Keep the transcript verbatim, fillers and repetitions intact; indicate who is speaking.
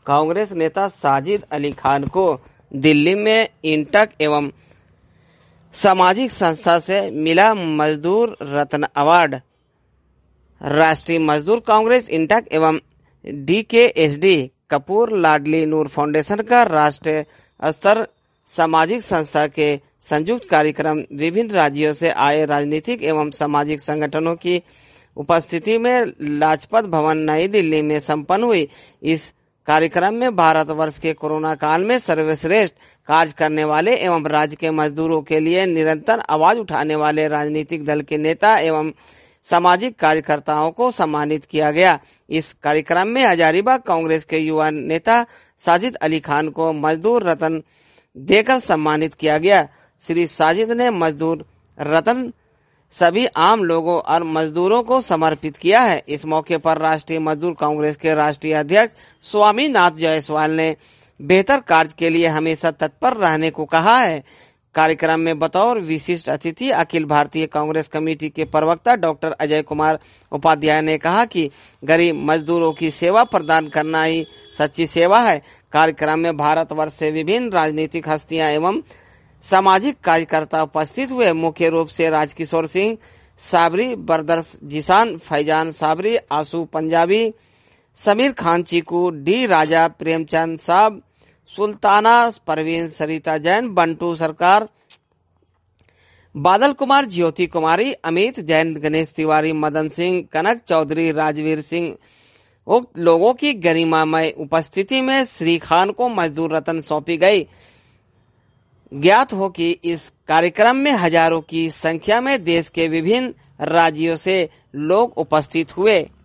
Speaker 1: कांग्रेस नेता साजिद अली खान को दिल्ली में इंटक एवं सामाजिक संस्था से मिला मजदूर रत्न अवार्ड। राष्ट्रीय मजदूर कांग्रेस इंटक एवं डीकेएसडी कपूर लाडली नूर फाउंडेशन का राष्ट्रीय स्तर सामाजिक संस्था के संयुक्त कार्यक्रम विभिन्न राज्यों से आए राजनीतिक एवं सामाजिक संगठनों की उपस्थिति में लाजपत भवन नई दिल्ली में संपन्न हुई। इस कार्यक्रम में भारतवर्ष के कोरोना काल में सर्वश्रेष्ठ कार्य करने वाले एवं राज्य के मजदूरों के लिए निरंतर आवाज उठाने वाले राजनीतिक दल के नेता एवं सामाजिक कार्यकर्ताओं को सम्मानित किया गया। इस कार्यक्रम में हजारीबाग कांग्रेस के युवा नेता साजिद अली खान को मजदूर रत्न देकर सम्मानित किया गया। श्री साजिद ने मजदूर रत्न सभी आम लोगों और मजदूरों को समर्पित किया है। इस मौके पर राष्ट्रीय मजदूर कांग्रेस के राष्ट्रीय अध्यक्ष स्वामीनाथ जायसवाल ने बेहतर कार्य के लिए हमेशा तत्पर रहने को कहा है। कार्यक्रम में बतौर विशिष्ट अतिथि अखिल भारतीय कांग्रेस कमेटी के प्रवक्ता डॉक्टर अजय कुमार उपाध्याय ने कहा कि गरीब मजदूरों की सेवा प्रदान करना ही सच्ची सेवा है। कार्यक्रम में भारतवर्ष से विभिन्न राजनीतिक हस्तियां एवं सामाजिक कार्यकर्ता उपस्थित हुए। मुख्य रूप से राजकिशोर सिंह साबरी, बरदर्श जिसान, फैजान साबरी, आंसू पंजाबी, समीर खान चीकू, डी राजा, प्रेमचंद साहब, सुल्ताना परवीन, सरिता जैन, बंटू सरकार, बादल कुमार, ज्योति कुमारी, अमित जैन, गणेश तिवारी, मदन सिंह, कनक चौधरी, राजवीर सिंह उक्त लोगों की गरिमामय उपस्थिति में श्री खान को मजदूर रत्न सौंपी गई। ज्ञात हो कि इस कार्यक्रम में हजारों की संख्या में देश के विभिन्न राज्यों से लोग उपस्थित हुए।